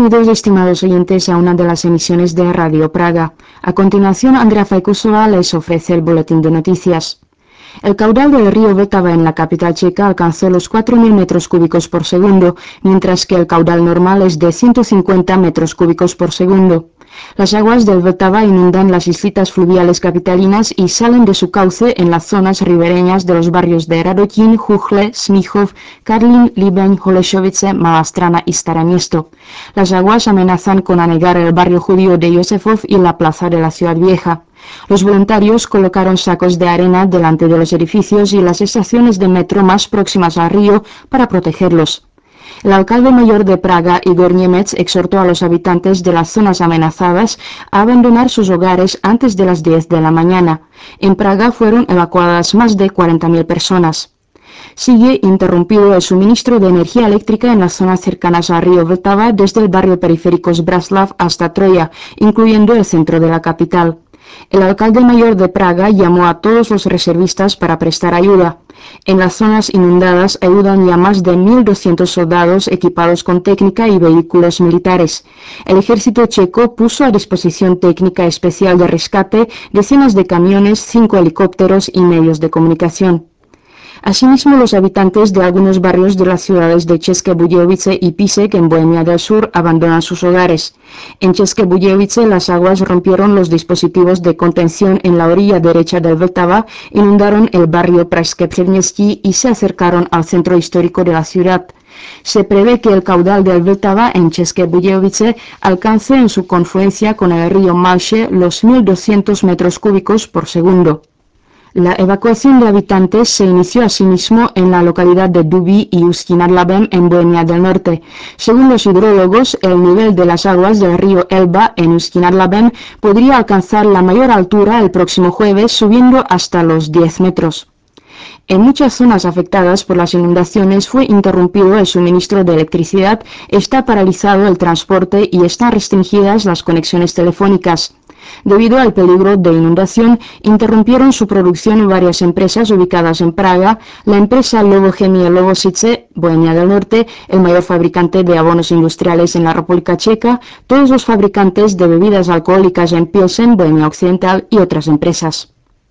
Bienvenidos, estimados oyentes, a una de las emisiones de Radio Praga. A continuación, Andrea Fajkusova les ofrece el boletín de noticias. El caudal del río Vltava en la capital checa alcanzó los 4.000 metros cúbicos por segundo, mientras que el caudal normal es de 150 metros cúbicos por segundo. Las aguas del Vltava inundan las islitas fluviales capitalinas y salen de su cauce en las zonas ribereñas de los barrios de Radotín, Jujle, Smíchov, Karlín, Líbeň, Holešovice, Malastrana y Staré Město. Las aguas amenazan con anegar el barrio judío de Josefov y la plaza de la Ciudad Vieja. Los voluntarios colocaron sacos de arena delante de los edificios y las estaciones de metro más próximas al río para protegerlos. El alcalde mayor de Praga, Igor Němec, exhortó a los habitantes de las zonas amenazadas a abandonar sus hogares antes de las 10 de la mañana. En Praga fueron evacuadas más de 40.000 personas. Sigue interrumpido el suministro de energía eléctrica en las zonas cercanas al río Vltava desde el barrio periférico Zbraslav hasta Troya, incluyendo el centro de la capital. El alcalde mayor de Praga llamó a todos los reservistas para prestar ayuda. En las zonas inundadas ayudan ya más de 1.200 soldados equipados con técnica y vehículos militares. El ejército checo puso a disposición técnica especial de rescate, decenas de camiones, 5 helicópteros y medios de comunicación. Asimismo, los habitantes de algunos barrios de las ciudades de České Budějovice y Písek, en Bohemia del Sur, abandonan sus hogares. En České Budějovice, las aguas rompieron los dispositivos de contención en la orilla derecha del Vltava, inundaron el barrio Pražské Předměstí y se acercaron al centro histórico de la ciudad. Se prevé que el caudal del Vltava en České Budějovice alcance en su confluencia con el río Malše los 1.200 metros cúbicos por segundo. La evacuación de habitantes se inició asimismo en la localidad de Dubí y Ústí nad Labem en Bohemia del Norte. Según los hidrólogos, el nivel de las aguas del río Elba en Ústí nad Labem podría alcanzar la mayor altura el próximo jueves, subiendo hasta los 10 metros. En muchas zonas afectadas por las inundaciones fue interrumpido el suministro de electricidad, está paralizado el transporte y están restringidas las conexiones telefónicas. Debido al peligro de inundación, interrumpieron su producción varias empresas ubicadas en Praga, la empresa Lovochemie Lovosice, Bohemia del Norte, el mayor fabricante de abonos industriales en la República Checa, todos los fabricantes de bebidas alcohólicas en Pilsen, Bohemia Occidental y otras empresas.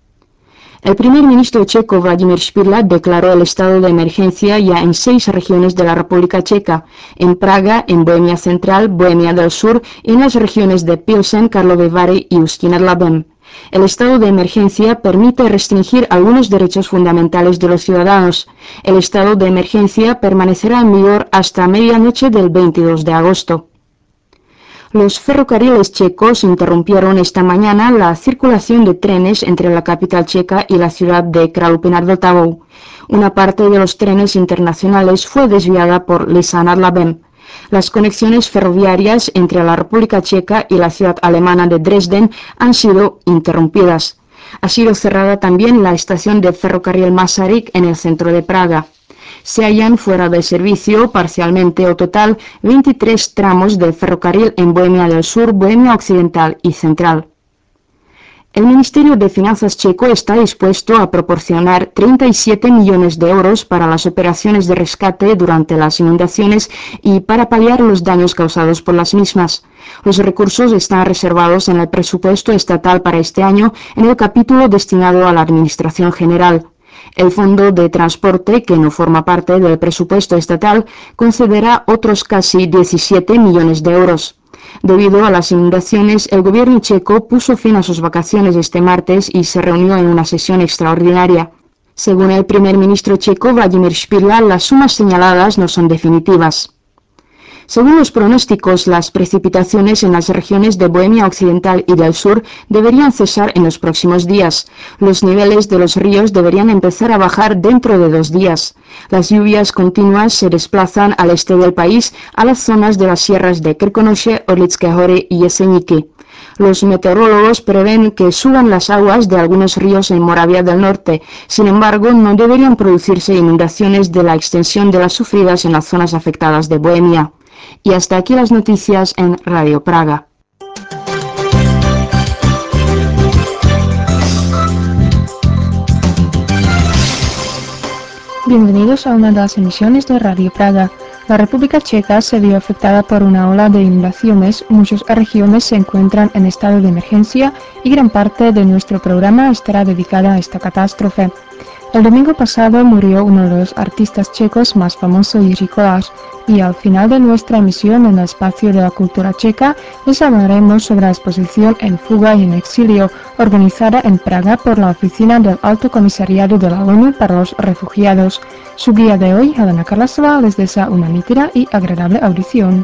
El primer ministro checo Vladimír Špidla declaró el estado de emergencia ya en 6 regiones de la República Checa, en Praga, en Bohemia Central, Bohemia del Sur y en las regiones de Pilsen, Karlovy Vary y Ústí nad Labem. El estado de emergencia permite restringir algunos derechos fundamentales de los ciudadanos. El estado de emergencia permanecerá en vigor hasta medianoche del 22 de agosto. Los ferrocarriles checos interrumpieron esta mañana la circulación de trenes entre la capital checa y la ciudad de Kralupy nad Vltavou. Una parte de los trenes internacionales fue desviada por Lisa nad Labem. Las conexiones ferroviarias entre la República Checa y la ciudad alemana de Dresden han sido interrumpidas. Ha sido cerrada también la estación de ferrocarril Masaryk en el centro de Praga. Se hallan fuera de servicio, parcialmente o total, 23 tramos del ferrocarril en Bohemia del Sur, Bohemia Occidental y Central. El Ministerio de Finanzas checo está dispuesto a proporcionar 37 millones de euros para las operaciones de rescate durante las inundaciones y para paliar los daños causados por las mismas. Los recursos están reservados en el presupuesto estatal para este año en el capítulo destinado a la Administración General. El Fondo de Transporte, que no forma parte del presupuesto estatal, concederá otros casi 17 millones de euros. Debido a las inundaciones, el gobierno checo puso fin a sus vacaciones este martes y se reunió en una sesión extraordinaria. Según el primer ministro checo Vladimír Špidla, las sumas señaladas no son definitivas. Según los pronósticos, las precipitaciones en las regiones de Bohemia Occidental y del Sur deberían cesar en los próximos días. Los niveles de los ríos deberían empezar a bajar dentro de 2 días. Las lluvias continuas se desplazan al este del país, a las zonas de las sierras de Krkonoše, Orlické hory y Jeseníky. Los meteorólogos prevén que suban las aguas de algunos ríos en Moravia del Norte. Sin embargo, no deberían producirse inundaciones de la extensión de las sufridas en las zonas afectadas de Bohemia. Y hasta aquí las noticias en Radio Praga. Bienvenidos a una de las emisiones de Radio Praga. La República Checa se vio afectada por una ola de inundaciones, muchas regiones se encuentran en estado de emergencia y gran parte de nuestro programa estará dedicada a esta catástrofe. El domingo pasado murió uno de los artistas checos más famosos, Jiří Kolář, y al final de nuestra emisión en el espacio de la cultura checa les hablaremos sobre la exposición En fuga y en exilio, organizada en Praga por la Oficina del Alto Comisariado de la ONU para los Refugiados. Su guía de hoy, Helena Karlasová, les desea una nítida y agradable audición.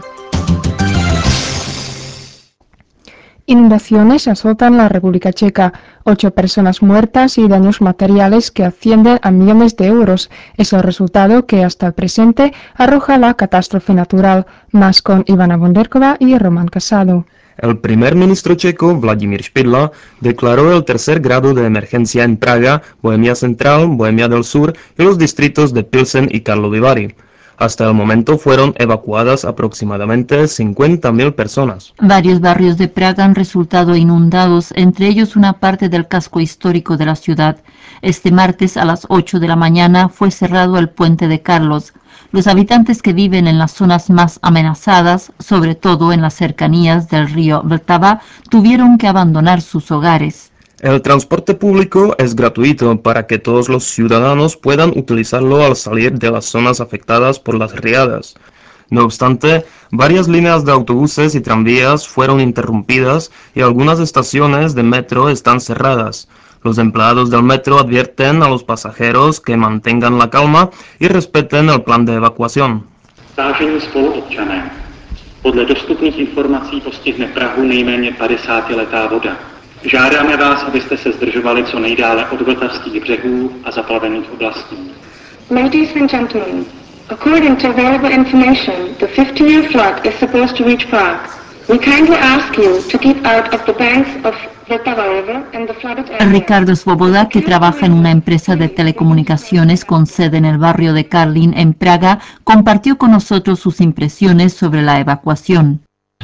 Inundaciones azotan la República Checa, 8 personas muertas y daños materiales que ascienden a millones de euros. Es el resultado que hasta el presente arroja la catástrofe natural. Más con Ivana Bonderkova y Román Casado. El primer ministro checo, Vladimír Špidla, declaró el tercer grado de emergencia en Praga, Bohemia Central, Bohemia del Sur y los distritos de Pilsen y Karlovy Vary. Hasta el momento fueron evacuadas aproximadamente 50.000 personas. Varios barrios de Praga han resultado inundados, entre ellos una parte del casco histórico de la ciudad. Este martes a las 8 de la mañana fue cerrado el puente de Carlos. Los habitantes que viven en las zonas más amenazadas, sobre todo en las cercanías del río Vltava, tuvieron que abandonar sus hogares. El transporte público es gratuito para que todos los ciudadanos puedan utilizarlo al salir de las zonas afectadas por las riadas. No obstante, varias líneas de autobuses y tranvías fueron interrumpidas y algunas estaciones de metro están cerradas. Los empleados del metro advierten a los pasajeros que mantengan la calma y respeten el plan de evacuación. Vážení spoluobčané, podle dostupných informací postihne Prahu nejméně 50letá voda. Žádáme vás, abyste se zdržovali co nejdále od vltavských břehů a zaplavených oblastí. Ladies and gentlemen, according to available information, the 50-year flood is supposed to reach Prague. We kindly ask you to keep out of the banks of Vltava River and the flooded area. Ricardo Svoboda, que trabaja en una empresa de telecomunicaciones con sede en el barrio de Karlín, en Praga, compartió con nosotros sus impresiones sobre la evacuación.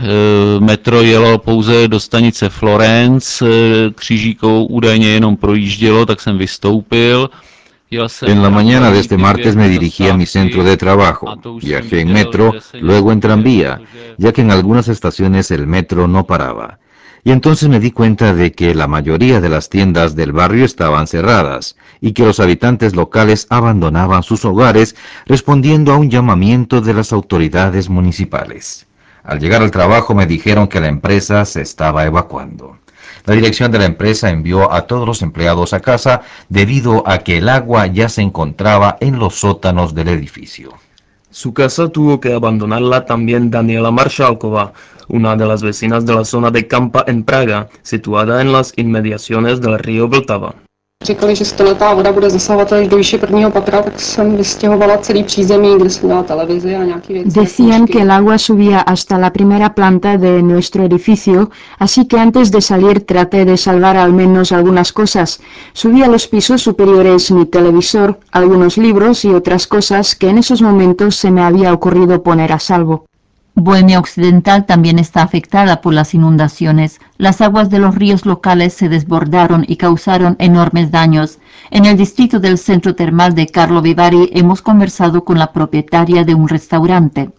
Metro jelo pouze do stanice Florence, křížíkou údajně jenom projíždělo, tak jsem vystoupil. En la mañana de este martes me dirigí a mi centro de trabajo. Viajé en metro, luego en tranvía, ya que en algunas estaciones el metro no paraba. Y entonces me di cuenta de que la mayoría de las tiendas del barrio estaban cerradas y que los habitantes locales abandonaban sus hogares respondiendo a un llamamiento de las autoridades municipales. Al llegar al trabajo me dijeron que la empresa se estaba evacuando. La dirección de la empresa envió a todos los empleados a casa debido a que el agua ya se encontraba en los sótanos del edificio. Su casa tuvo que abandonarla también Daniela Maršálková, una de las vecinas de la zona de Kampa en Praga, situada en las inmediaciones del río Vltava. Říkali, že stoletá voda bude zasahovat až do výše prvního patra, tak jsem vystěhovala celý přízemí, kde jsem měla televizi a nějaký věci. Decían que el agua subía hasta la primera planta de nuestro edificio, así que antes de salir traté de salvar al menos algunas cosas. Subí a los pisos superiores mi televisor, algunos libros y otras cosas que en esos momentos se me había ocurrido poner a salvo. Bohemia Occidental también está afectada por las inundaciones. Las aguas de los ríos locales se desbordaron y causaron enormes daños. En el distrito del centro termal de Karlovy Vary hemos conversado con la propietaria de un restaurante.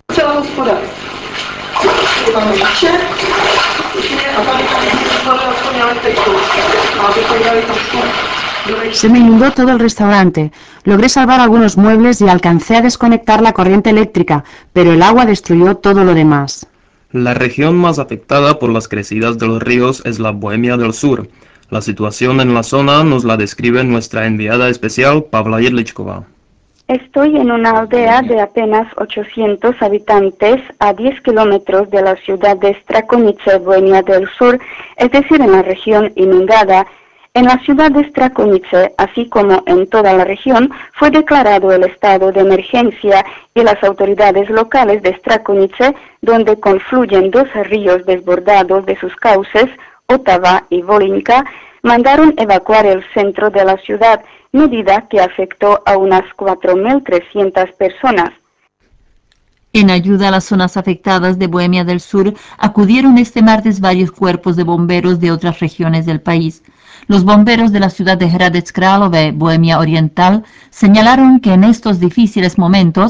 Se me inundó todo el restaurante. Logré salvar algunos muebles y alcancé a desconectar la corriente eléctrica, pero el agua destruyó todo lo demás. La región más afectada por las crecidas de los ríos es la Bohemia del Sur. La situación en la zona nos la describe nuestra enviada especial, Pavla Jedličková. Estoy en una aldea de apenas 800 habitantes a 10 kilómetros de la ciudad de Strakonice, Bohemia del Sur, es decir, en la región inundada. En la ciudad de Strakonice, así como en toda la región, fue declarado el estado de emergencia y las autoridades locales de Strakonice, donde confluyen dos ríos desbordados de sus cauces, Otava y Volinka, mandaron evacuar el centro de la ciudad, medida que afectó a unas 4.300 personas. En ayuda a las zonas afectadas de Bohemia del Sur, acudieron este martes varios cuerpos de bomberos de otras regiones del país. Los bomberos de la ciudad de Hradec Králové, Bohemia Oriental, señalaron que en estos difíciles momentos,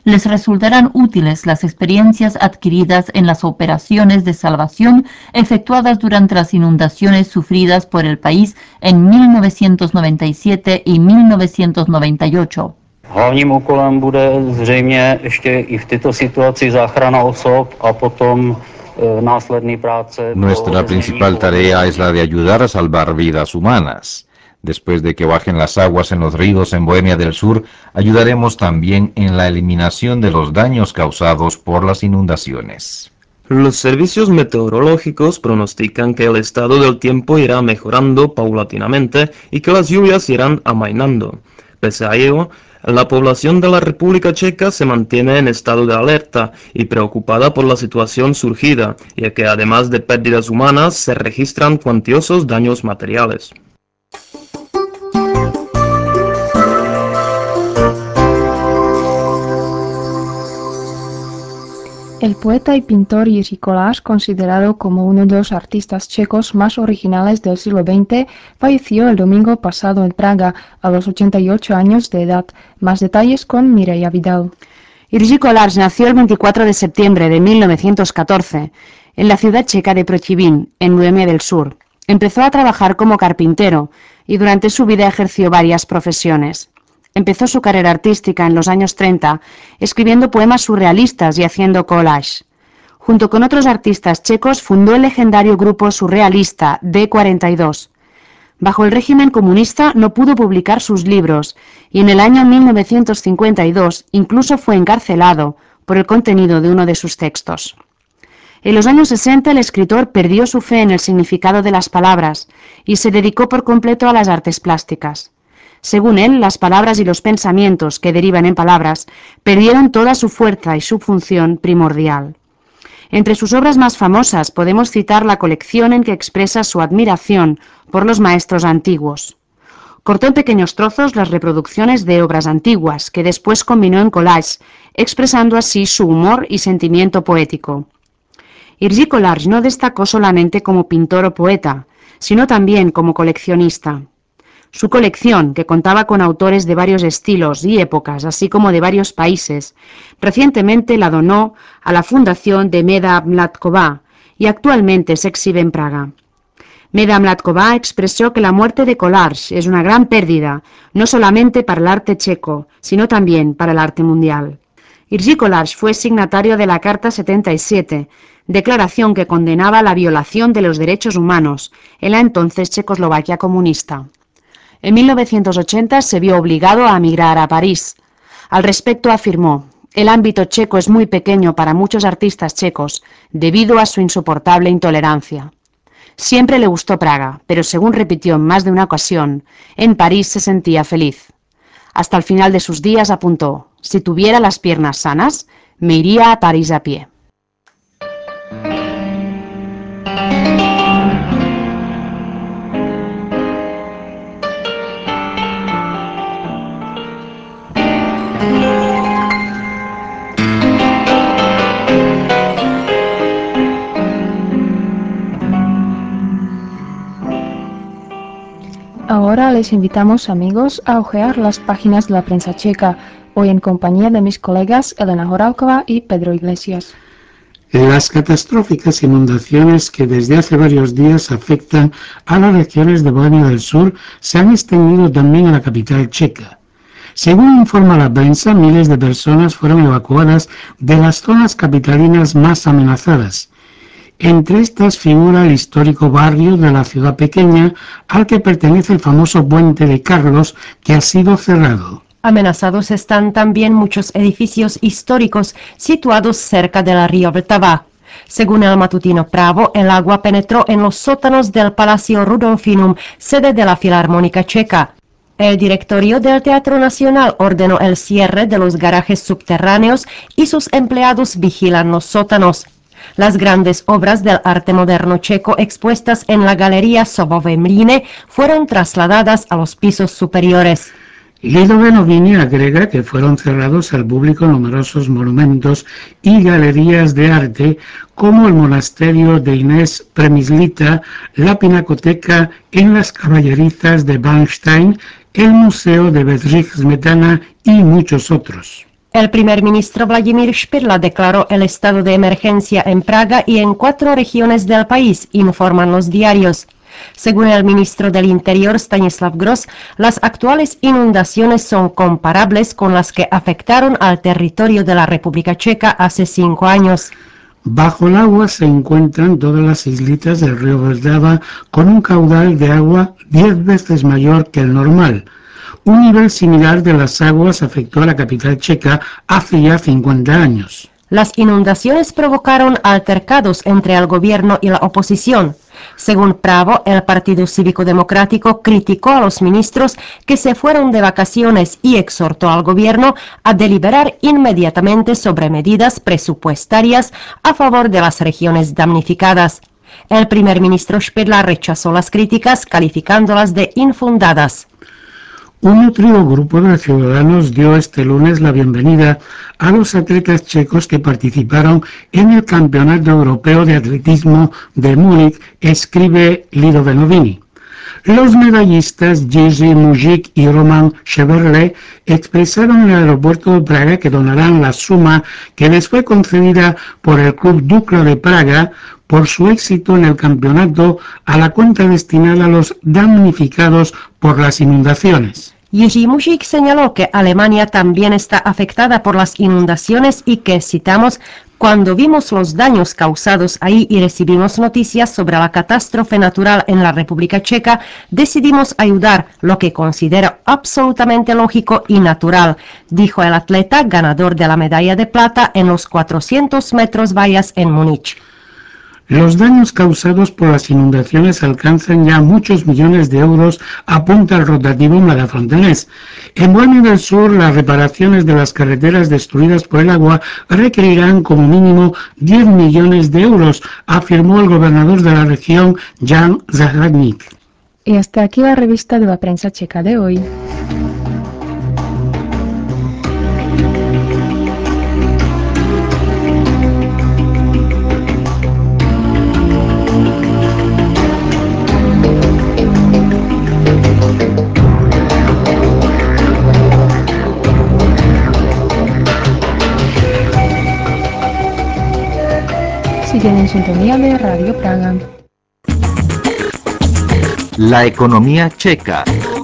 Les resultarán útiles las experiencias adquiridas en las operaciones de salvación efectuadas durante las inundaciones sufridas por el país en 1997 y 1998. Hlavním úkolem bude zřejmě ještě i v této situaci záchrana osob a potom následný práce. Nuestra principal tarea es la de ayudar a salvar vidas humanas. Después de que bajen las aguas en los ríos en Bohemia del Sur, ayudaremos también en la eliminación de los daños causados por las inundaciones. Los servicios meteorológicos pronostican que el estado del tiempo irá mejorando paulatinamente y que las lluvias irán amainando. Pese a ello, la población de la República Checa se mantiene en estado de alerta y preocupada por la situación surgida, ya que además de pérdidas humanas se registran cuantiosos daños materiales. El poeta y pintor Jiří Kolář, considerado como uno de los artistas checos más originales del siglo XX, falleció el domingo pasado en Praga a los 88 años de edad. Más detalles con Mireia Vidal. Jiří Kolář nació el 24 de septiembre de 1914 en la ciudad checa de Prochivin, en Bohemia del Sur. Empezó a trabajar como carpintero y durante su vida ejerció varias profesiones. Empezó su carrera artística en los años 30, escribiendo poemas surrealistas y haciendo collage. Junto con otros artistas checos fundó el legendario grupo surrealista D42. Bajo el régimen comunista no pudo publicar sus libros y en el año 1952 incluso fue encarcelado por el contenido de uno de sus textos. En los años 60 el escritor perdió su fe en el significado de las palabras y se dedicó por completo a las artes plásticas. Según él, las palabras y los pensamientos que derivan en palabras perdieron toda su fuerza y su función primordial. Entre sus obras más famosas podemos citar la colección en que expresa su admiración por los maestros antiguos. Cortó en pequeños trozos las reproducciones de obras antiguas, que después combinó en collage, expresando así su humor y sentimiento poético. Jiří Kolář no destacó solamente como pintor o poeta, sino también como coleccionista. Su colección, que contaba con autores de varios estilos y épocas, así como de varios países, recientemente la donó a la fundación de Meda Mládková y actualmente se exhibe en Praga. Meda Mládková expresó que la muerte de Kolář es una gran pérdida, no solamente para el arte checo, sino también para el arte mundial. Jiří Kolář fue signatario de la Carta 77, declaración que condenaba la violación de los derechos humanos en la entonces Checoslovaquia comunista. En 1980 se vio obligado a emigrar a París. Al respecto afirmó: «El ámbito checo es muy pequeño para muchos artistas checos, debido a su insoportable intolerancia». Siempre le gustó Praga, pero según repitió en más de una ocasión, en París se sentía feliz. Hasta el final de sus días apuntó: «Si tuviera las piernas sanas, me iría a París a pie». Ahora les invitamos, amigos, a hojear las páginas de la prensa checa, hoy en compañía de mis colegas Elena Horálková y Pedro Iglesias. Las catastróficas inundaciones que desde hace varios días afectan a las regiones de Bohemia del Sur se han extendido también a la capital checa. Según informa la prensa, miles de personas fueron evacuadas de las zonas capitalinas más amenazadas. Entre estas figura el histórico barrio de la ciudad pequeña al que pertenece el famoso puente de Carlos, que ha sido cerrado. Amenazados están también muchos edificios históricos situados cerca del río Vltava. Según el matutino Právo, el agua penetró en los sótanos del Palacio Rudolfinum, sede de la Filarmónica Checa. El directorio del Teatro Nacional ordenó el cierre de los garajes subterráneos y sus empleados vigilan los sótanos. Las grandes obras del arte moderno checo expuestas en la Galería Sobové Mlýny fueron trasladadas a los pisos superiores. Guido Benovini agrega que fueron cerrados al público numerosos monumentos y galerías de arte como el monasterio de Inés Premislita, la Pinacoteca en las Caballerizas de Bernstein, el Museo de Bedřich Smetana y muchos otros. El primer ministro Vladimir Špidla declaró el estado de emergencia en Praga y en 4 regiones del país, informan los diarios. Según el ministro del Interior Stanislav Gross, las actuales inundaciones son comparables con las que afectaron al territorio de la República Checa hace 5 años. Bajo el agua se encuentran todas las islitas del río Vltava con un caudal de agua 10 veces mayor que el normal. Un nivel similar de las aguas afectó a la capital checa hace ya 50 años. Las inundaciones provocaron altercados entre el gobierno y la oposición. Según Pravo, el Partido Cívico Democrático criticó a los ministros que se fueron de vacaciones y exhortó al gobierno a deliberar inmediatamente sobre medidas presupuestarias a favor de las regiones damnificadas. El primer ministro Špidla rechazó las críticas, calificándolas de infundadas. Un nutrido grupo de ciudadanos dio este lunes la bienvenida a los atletas checos que participaron en el Campeonato Europeo de Atletismo de Múnich, escribe Lido Benovini. Los medallistas Jerzy Mužík y Roman Ševerle expresaron en el aeropuerto de Praga que donarán la suma que les fue concedida por el Club Dukla de Praga por su éxito en el campeonato a la cuenta destinada a los damnificados por las inundaciones. Jiří Mužík señaló que Alemania también está afectada por las inundaciones y que, citamos, cuando vimos los daños causados ahí y recibimos noticias sobre la catástrofe natural en la República Checa, decidimos ayudar, lo que considero absolutamente lógico y natural, dijo el atleta ganador de la medalla de plata en los 400 metros vallas en Múnich. Los daños causados por las inundaciones alcanzan ya muchos millones de euros, apunta el rotativo Madafrontenés. En Bohemia del Sur, las reparaciones de las carreteras destruidas por el agua requerirán como mínimo 10 millones de euros, afirmó el gobernador de la región, Jan Zahradník. Y hasta aquí la revista de la prensa checa de hoy. Siguen en sintonía de Radio Praga. La economía checa.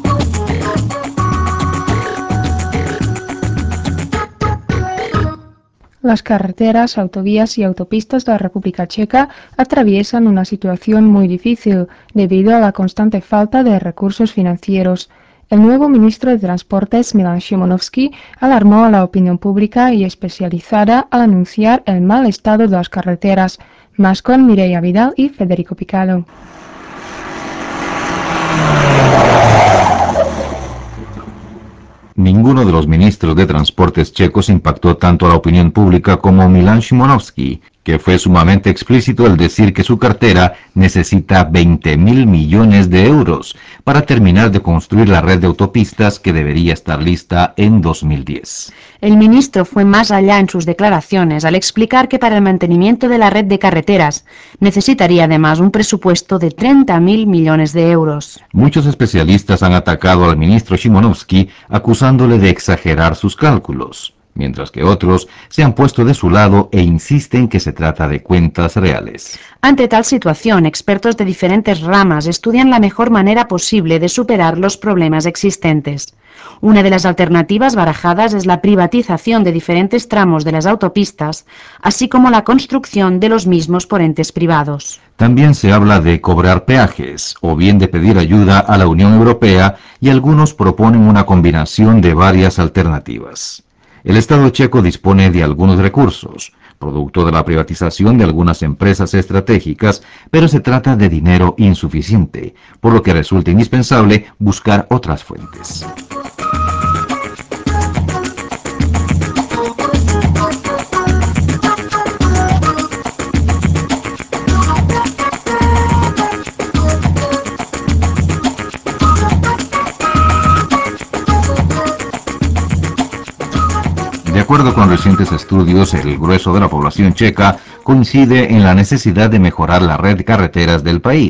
Las carreteras, autovías y autopistas de la República Checa atraviesan una situación muy difícil debido a la constante falta de recursos financieros. El nuevo ministro de Transportes, Milan Šimonovský, alarmó a la opinión pública y especializada al anunciar el mal estado de las carreteras. Más con Mireia Vidal y Federico Picado. Ninguno de los ministros de Transportes checos impactó tanto a la opinión pública como Milan Šimonovský, que fue sumamente explícito al decir que su cartera necesita 20.000 millones de euros para terminar de construir la red de autopistas que debería estar lista en 2010. El ministro fue más allá en sus declaraciones al explicar que para el mantenimiento de la red de carreteras necesitaría además un presupuesto de 30.000 millones de euros. Muchos especialistas han atacado al ministro Šimonovský acusándole de exagerar sus cálculos, mientras que otros se han puesto de su lado e insisten que se trata de cuentas reales. Ante tal situación, expertos de diferentes ramas estudian la mejor manera posible de superar los problemas existentes. Una de las alternativas barajadas es la privatización de diferentes tramos de las autopistas, así como la construcción de los mismos por entes privados. También se habla de cobrar peajes, o bien de pedir ayuda a la Unión Europea, y algunos proponen una combinación de varias alternativas. El Estado checo dispone de algunos recursos, producto de la privatización de algunas empresas estratégicas, pero se trata de dinero insuficiente, por lo que resulta indispensable buscar otras fuentes. De acuerdo con recientes estudios, el grueso de la población checa coincide en la necesidad de mejorar la red de carreteras del país,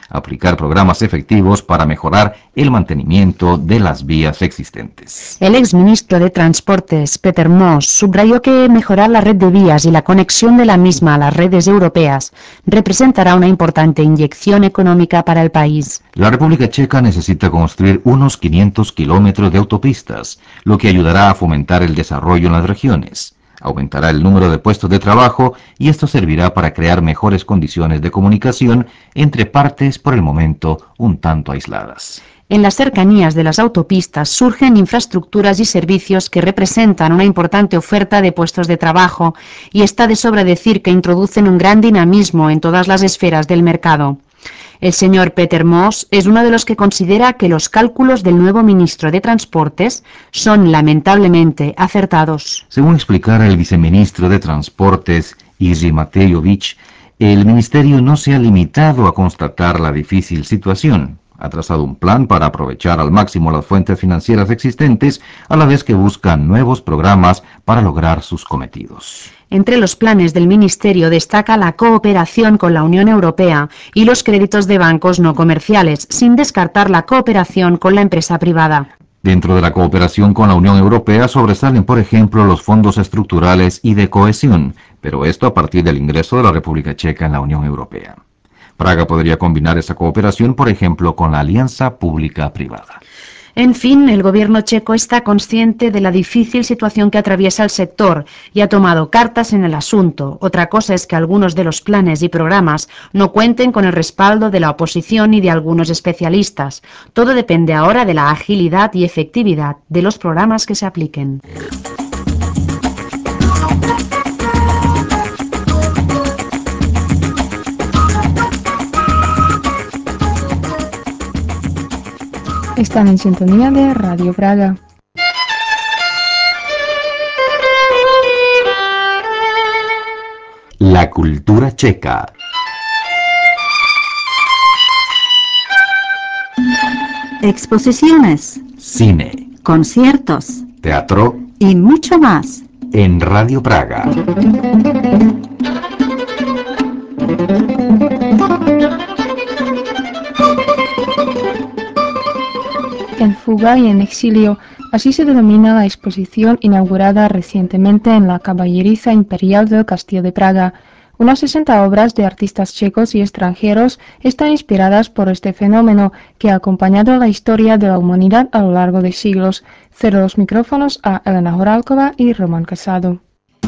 aplicar programas efectivos para mejorar el mantenimiento de las vías existentes. El exministro de Transportes, Peter Moss, subrayó que mejorar la red de vías y la conexión de la misma a las redes europeas representará una importante inyección económica para el país. La República Checa necesita construir unos 500 kilómetros de autopistas, lo que ayudará a fomentar el desarrollo en las regiones. Aumentará el número de puestos de trabajo y esto servirá para crear mejores condiciones de comunicación entre partes por el momento un tanto aisladas. En las cercanías de las autopistas surgen infraestructuras y servicios que representan una importante oferta de puestos de trabajo y está de sobra decir que introducen un gran dinamismo en todas las esferas del mercado. El señor Peter Moss es uno de los que considera que los cálculos del nuevo ministro de Transportes son lamentablemente acertados. Según explicara el viceministro de Transportes, Iri Matejovic, el ministerio no se ha limitado a constatar la difícil situación. Ha trazado un plan para aprovechar al máximo las fuentes financieras existentes, a la vez que buscan nuevos programas para lograr sus cometidos. Entre los planes del Ministerio destaca la cooperación con la Unión Europea y los créditos de bancos no comerciales, sin descartar la cooperación con la empresa privada. Dentro de la cooperación con la Unión Europea sobresalen, por ejemplo, los fondos estructurales y de cohesión, pero esto a partir del ingreso de la República Checa en la Unión Europea. Praga podría combinar esa cooperación, por ejemplo, con la alianza pública-privada. En fin, el gobierno checo está consciente de la difícil situación que atraviesa el sector y ha tomado cartas en el asunto. Otra cosa es que algunos de los planes y programas no cuenten con el respaldo de la oposición y de algunos especialistas. Todo depende ahora de la agilidad y efectividad de los programas que se apliquen. Están en sintonía de Radio Praga. La cultura checa. Exposiciones, Cine, conciertos teatro y mucho más. En Radio Praga. En fuga y en exilio, así se denomina la exposición inaugurada recientemente en la Caballeriza Imperial del Castillo de Praga. Unas 60 obras de artistas checos y extranjeros están inspiradas por este fenómeno que ha acompañado la historia de la humanidad a lo largo de siglos. Cedo los micrófonos a Elena Horálková y Roman Casado.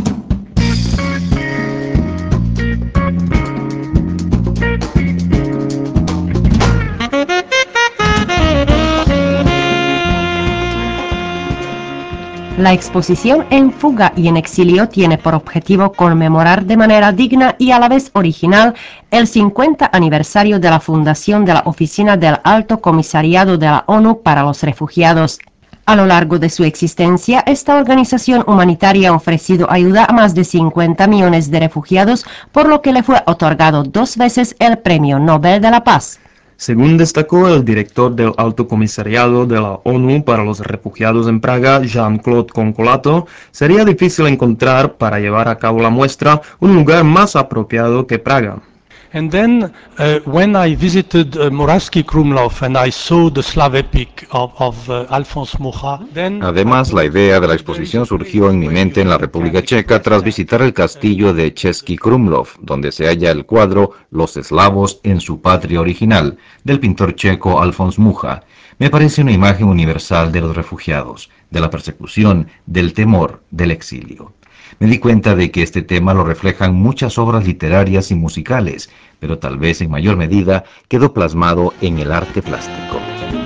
La exposición En fuga y en exilio tiene por objetivo conmemorar de manera digna y a la vez original el 50 aniversario de la fundación de la Oficina del Alto Comisariado de la ONU para los Refugiados. A lo largo de su existencia, esta organización humanitaria ha ofrecido ayuda a más de 50 millones de refugiados, por lo que le fue otorgado 2 veces el Premio Nobel de la Paz. Según destacó el director del Alto Comisariado de la ONU para los Refugiados en Praga, Jean-Claude Concolato, sería difícil encontrar para llevar a cabo la muestra un lugar más apropiado que Praga. And then when I visited Moravský Krumlov and I saw the Slav epic of Alfons Mucha, then... Además, la idea de la exposición surgió en mi mente en la República Checa tras visitar el castillo de Český Krumlov, donde se halla el cuadro Los eslavos en su patria original, del pintor checo Alfons Mucha. Me parece una imagen universal de los refugiados, de la persecución, del temor, del exilio. Me di cuenta de que este tema lo reflejan muchas obras literarias y musicales, pero tal vez en mayor medida quedó plasmado en el arte plástico.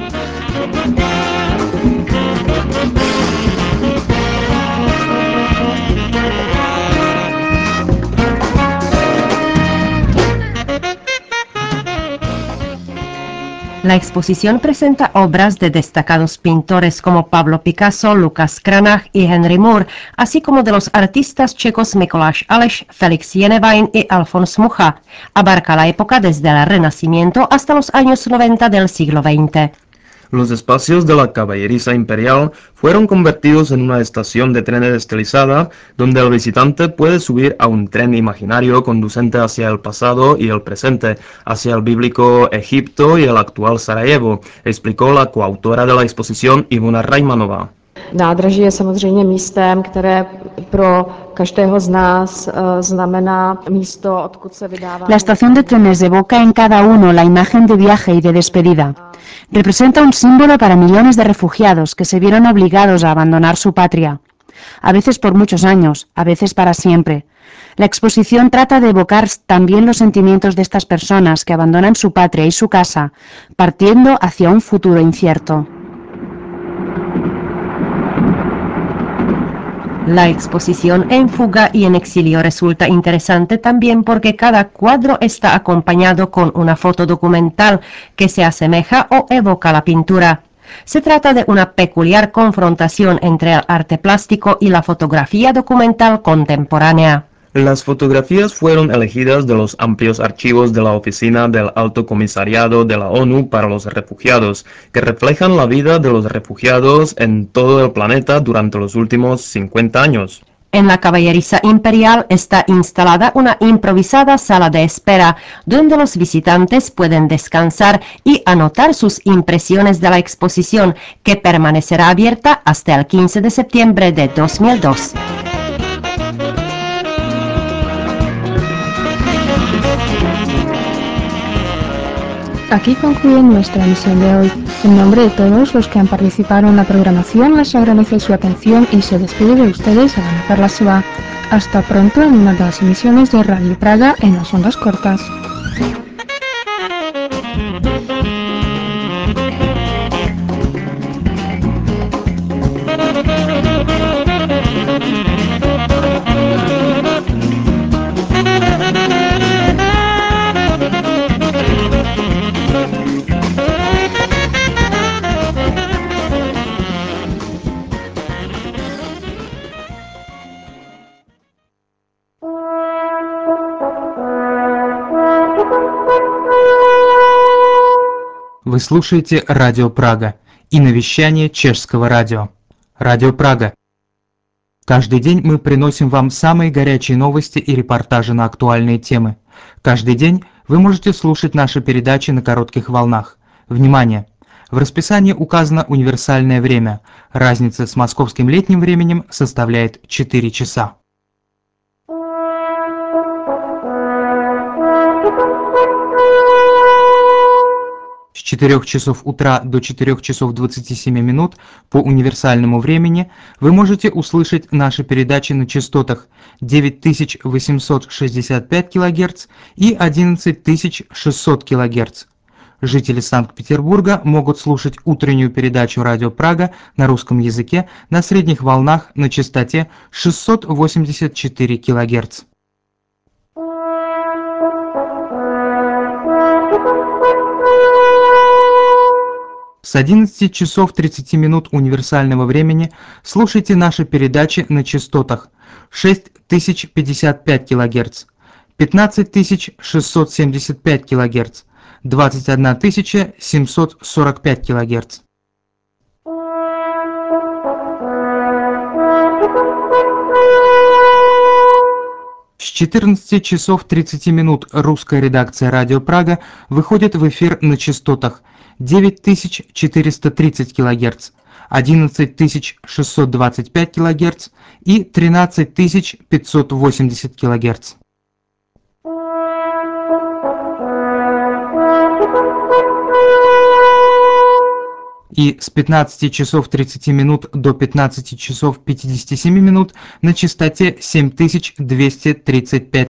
La exposición presenta obras de destacados pintores como Pablo Picasso, Lukáš Cranach y Henry Moore, así como de los artistas checos Mikuláš Aleš, Felix Jenevine y Alfons Mucha. Abarca la época desde el Renacimiento hasta los años 90 del siglo XX. Los espacios de la Caballeriza Imperial fueron convertidos en una estación de trenes estilizada donde el visitante puede subir a un tren imaginario conducente hacia el pasado y el presente, hacia el bíblico Egipto y el actual Sarajevo, explicó la coautora de la exposición Ivona Rajmanová. Nádraží je samozřejmě místem, které pro každého z nás znamená místo, odkud se vydává. La estación de trenes evoca en cada uno la imagen de viaje y de despedida. Representa un símbolo para millones de refugiados que se vieron obligados a abandonar su patria, a veces por muchos años, a veces para siempre. La exposición trata de evocar también los sentimientos de estas personas que abandonan su patria y su casa, partiendo hacia un futuro incierto. La exposición En fuga y en exilio resulta interesante también porque cada cuadro está acompañado con una foto documental que se asemeja o evoca la pintura. Se trata de una peculiar confrontación entre el arte plástico y la fotografía documental contemporánea. Las fotografías fueron elegidas de los amplios archivos de la Oficina del Alto Comisariado de la ONU para los Refugiados, que reflejan la vida de los refugiados en todo el planeta durante los últimos 50 años. En la Caballeriza Imperial está instalada una improvisada sala de espera, donde los visitantes pueden descansar y anotar sus impresiones de la exposición, que permanecerá abierta hasta el 15 de septiembre de 2002. Aquí concluye nuestra emisión de hoy. En nombre de todos los que han participado en la programación, les agradece su atención y se despide de ustedes a Ana Carla Seba. Hasta pronto en una de las emisiones de Radio Praga en las ondas cortas. Вы слушаете Радио Прага и навещание чешского радио. Радио Прага. Каждый день мы приносим вам самые горячие новости и репортажи на актуальные темы. Каждый день вы можете слушать наши передачи на коротких волнах. Внимание! В расписании указано универсальное время. Разница с московским летним временем составляет 4 часа. С 4 часов утра до 4 часов 27 минут по универсальному времени вы можете услышать наши передачи на частотах 9865 кГц и 11600 кГц. Жители Санкт-Петербурга могут слушать утреннюю передачу «Радио Прага» на русском языке на средних волнах на частоте 684 кГц. С 11 часов 30 минут универсального времени слушайте наши передачи на частотах 6055 кГц, 15675 кГц, 21745 кГц. С 14 часов 30 минут русская редакция «Радио Прага» выходит в эфир на частотах 9430 кГц, 11625 кГц и 13580 кГц. И с 15 часов 30 минут до 15 часов 57 минут на частоте 7235